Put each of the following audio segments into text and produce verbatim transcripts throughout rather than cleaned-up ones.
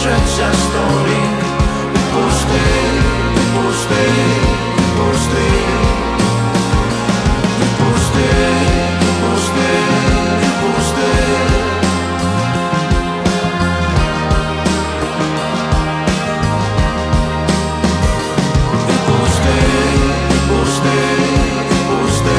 залишиться сторінь. Відпусти, відпусти, відпусти, відпусти, відпусти, відпусти. Відпусти, відпусти, відпусти.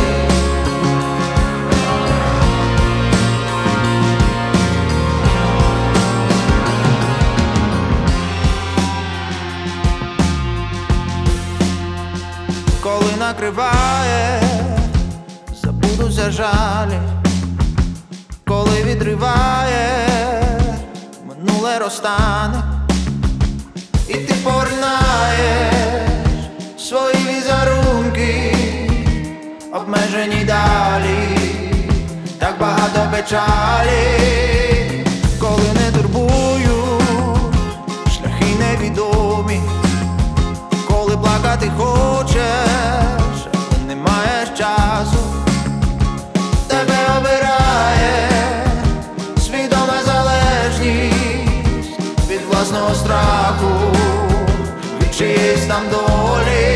Коли накриває, забудуться жалі. Коли відриває, минуле розтане. І ти поринаєш свої візерунки, обмежені далі, так багато печалі. Коли не турбують шляхи невідомі, коли плакати хочеш, але не маєш часу. Тебе обирає свідома залежність від власного страху, від чиєїсь там долі.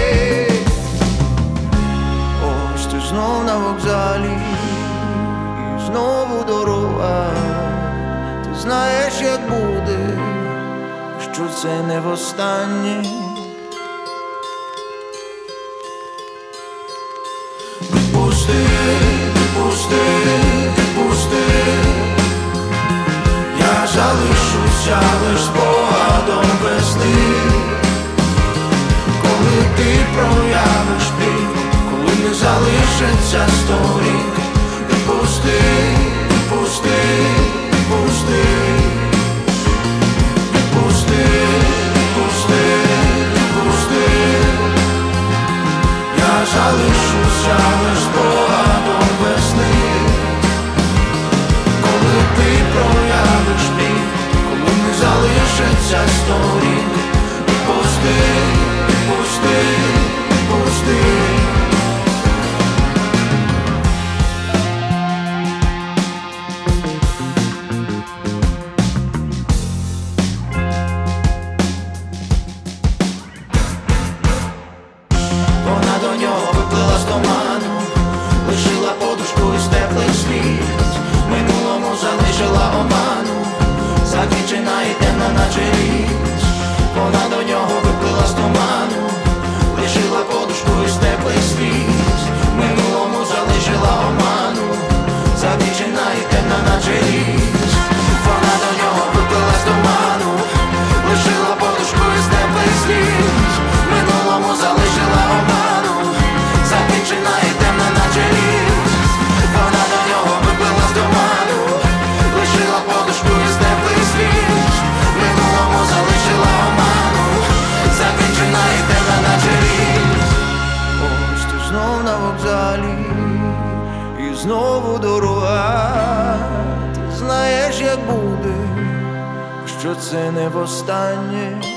Ось ти знов на вокзалі, і знову дорога. Ти знаєш, як буде, що це не востаннє. Відпусти, відпусти, відпусти. Я залишуся лиш спогадом весни. Коли ти проявиш біль, коли не залишиться сторінь. Відпусти, відпусти, відпусти. Відпусти, відпусти, відпусти. Я залишуся лиш спогадом весни. Коли ти проявиш біль, коли не залишиться сторін. Відпусти, відпусти, відпусти. Вона до нього виплила з туману, лишила подушку із теплих сліз. Минулому залишила оману, закінчена і темна, наче ліс. Вона до нього виплила з туману, лишила подушку із теплих сліз. Минулому залишила оману, закінчена і темна, наче ліс. Вона до нього виплила з туману, лишила подушку із теплих сліз. Минулому залишила оману, закінчена і темна, наче ліс. Вона до нього виплила з туману, лишила подушку із теплих сліз. Минулому залишила оману, закінчена і темна, наче ліс. Ось ти знов на вокзалі, і знову дорога. Ти знаєш, як буде, що це не востаннє.